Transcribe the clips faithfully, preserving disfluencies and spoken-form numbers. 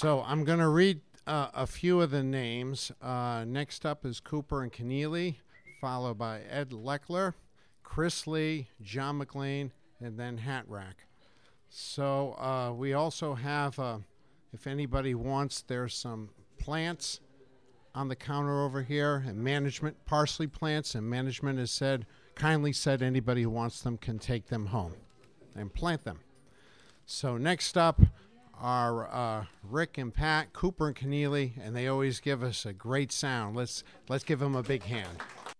So I'm going to read uh, a few of the names. Uh, next up is Cooper and Keneally, followed by Ed Leckler, Chris Lee, John McLean, and then Hat Rack. So uh, we also have, uh, if anybody wants, there's some plants on the counter over here, and management, parsley plants, and management has said, kindly said anybody who wants them can take them home and plant them. So next up are uh, Rick and Pat, Cooper and Keneally, and they always give us a great sound. Let's let's give them a big hand.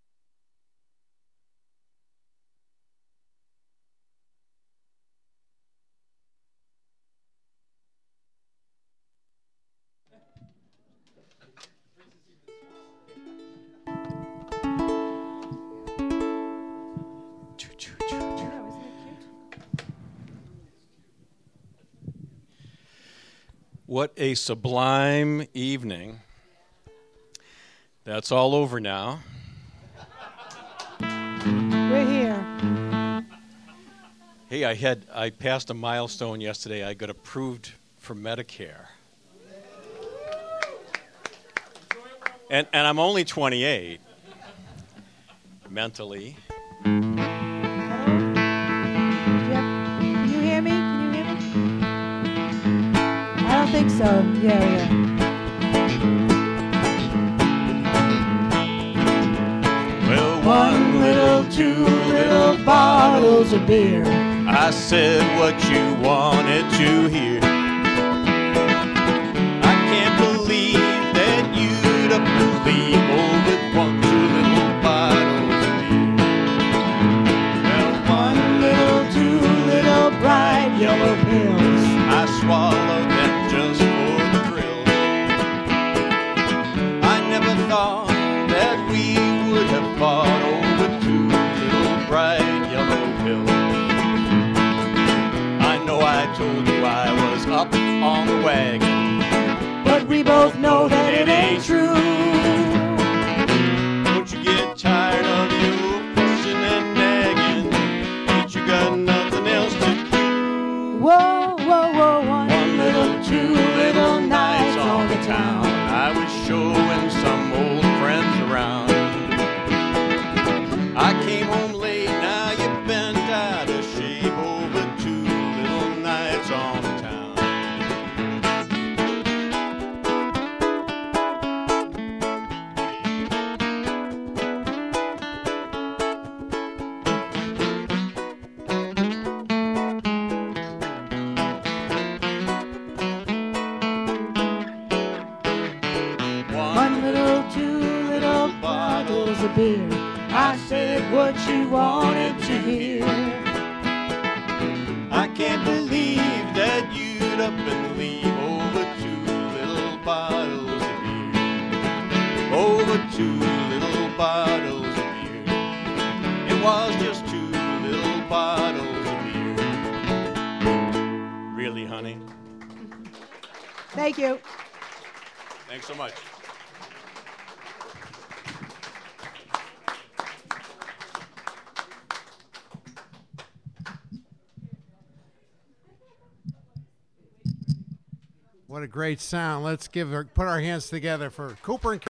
What a sublime evening. That's all over now. We're here. Hey, I had I passed a milestone yesterday. I got approved for Medicare. And and I'm only twenty-eight mentally. I think so. Yeah, yeah. Well, one little, two little bottles of beer. I said what you wanted to hear. I can't believe that you'd up and leave all with one, two little bottles of beer. Well, one little, two little bright yellow pills. I swallowed them just for the thrill. I never thought that we would have fought over two little bright yellow pills. I know I told you I was up on the wagon, but we both know that it ain't true. Don't you get tired of you pushing and nagging? Ain't you got nothing else to do? Whoa, whoa, whoa, one, one little, two little nights on the town. I was showing some old friends around. I came home late, now you're bent out of shape over two little nights on the town. Beer. I said what you wanted to hear. I can't believe that you'd up and leave over two little bottles of beer. Over two little bottles of beer. It was just two little bottles of beer. Really, honey? Thank you. Thanks so much. What a great sound. Let's give her, put our hands together for Cooper and